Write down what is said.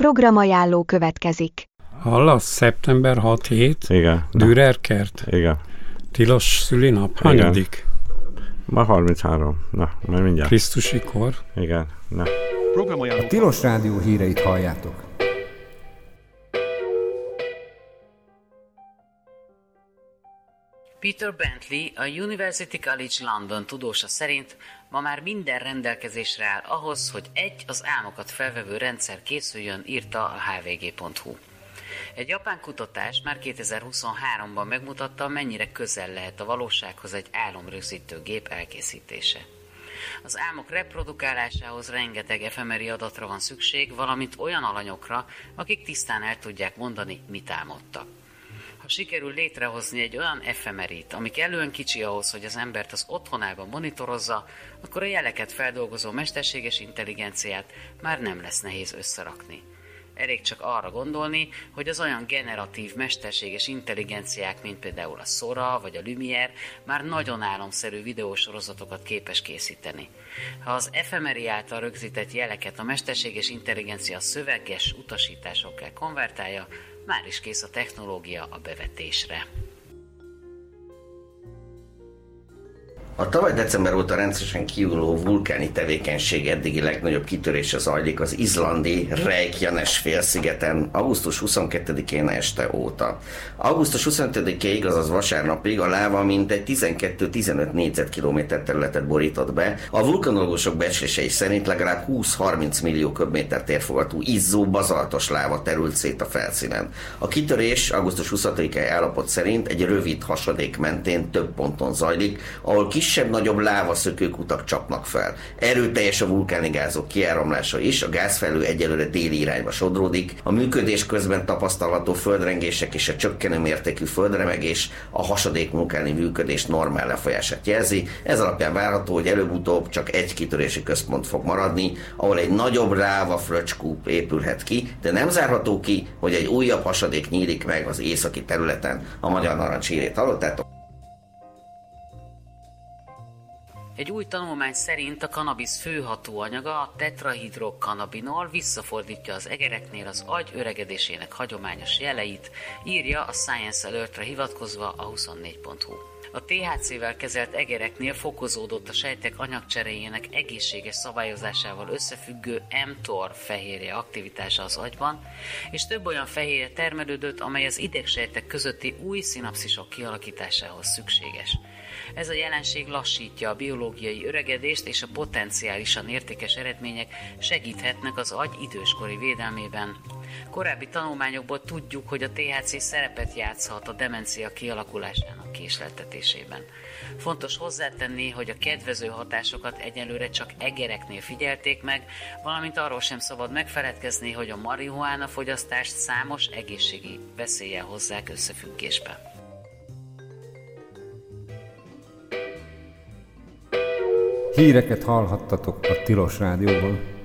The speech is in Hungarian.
Programajánló következik. Hallasz? Szeptember 6-7? Igen. Dürer kert? Igen. Tilos szülinap? Hanyadik? Ma 33. Na, majd mindjárt. Krisztusi kor? Igen. Na. A Tilos Rádió híreit halljátok. Peter Bentley, a University College London tudósa szerint ma már minden rendelkezésre áll ahhoz, hogy az álmokat felvevő rendszer készüljön, írta a hvg.hu. Egy japán kutatás már 2023-ban megmutatta, mennyire közel lehet a valósághoz egy álomrögzítő gép elkészítése. Az álmok reprodukálásához rengeteg efemeri adatra van szükség, valamint olyan alanyokra, akik tisztán el tudják mondani, mit álmodtak. Ha sikerül létrehozni egy olyan efemerit, ami kellően kicsi ahhoz, hogy az embert az otthonában monitorozza, akkor a jeleket feldolgozó mesterséges intelligenciát már nem lesz nehéz összerakni. Elég csak arra gondolni, hogy az olyan generatív mesterséges intelligenciák, mint például a Sora vagy a Lumiere már nagyon álomszerű videósorozatokat képes készíteni. Ha az efemeri által rögzített jeleket a mesterséges intelligencia szöveges utasításokká konvertálja, már is kész a technológia a bevetésre. A tavaly december óta rendszeresen kiújuló vulkáni tevékenység eddigi legnagyobb kitörése zajlik az izlandi Reykjanes félszigeten augusztus 22-én este óta. Augusztus 25-ig, azaz vasárnapig a láva mintegy 12-15 négyzetkilométer területet borított be. A vulkanológusok becslései szerint legalább 20-30 millió köbméter térfogatú izzó bazaltos láva terült szét a felszínen. A kitörés augusztus 26-i állapot szerint egy rövid hasadék mentén több ponton zajlik, ahol kisebb-nagyobb lávaszökőkutak csapnak fel. Erőteljes a vulkáni gázok kiáramlása is, a gázfelhő egyelőre déli irányba sodródik, a működés közben tapasztalható földrengések és a csökkenő mértékű földremegés a hasadék vulkáni működés normál lefolyását jelzi. Ez alapján várható, hogy előbb-utóbb csak egy kitörési központ fog maradni, ahol egy nagyobb láva fröccskúp épülhet ki, de nem zárható ki, hogy egy újabb hasadék nyílik meg az északi területen. A Magyar Narancs hírét hallottátok? Egy új tanulmány szerint a kannabisz fő hatóanyaga, a tetrahidrokannabinol visszafordítja az egereknél az agy öregedésének hagyományos jeleit, írja a Science Alertre hivatkozva a 24.hu. A THC-vel kezelt egereknél fokozódott a sejtek anyagcseréjének egészséges szabályozásával összefüggő mTOR fehérje aktivitása az agyban, és több olyan fehérje termelődött, amely az idegsejtek közötti új szinapszisok kialakításához szükséges. Ez a jelenség lassítja a biológiai öregedést, és a potenciálisan értékes eredmények segíthetnek az agy időskori védelmében. Korábbi tanulmányokból tudjuk, hogy a THC szerepet játszhat a demencia kialakulásának késleltetésében. Fontos hozzátenni, hogy a kedvező hatásokat egyelőre csak egereknél figyelték meg, valamint arról sem szabad megfeledkezni, hogy a marihuána fogyasztást számos egészségi veszéllyel hozzák összefüggésbe. Híreket hallhattatok a Tilos Rádióban.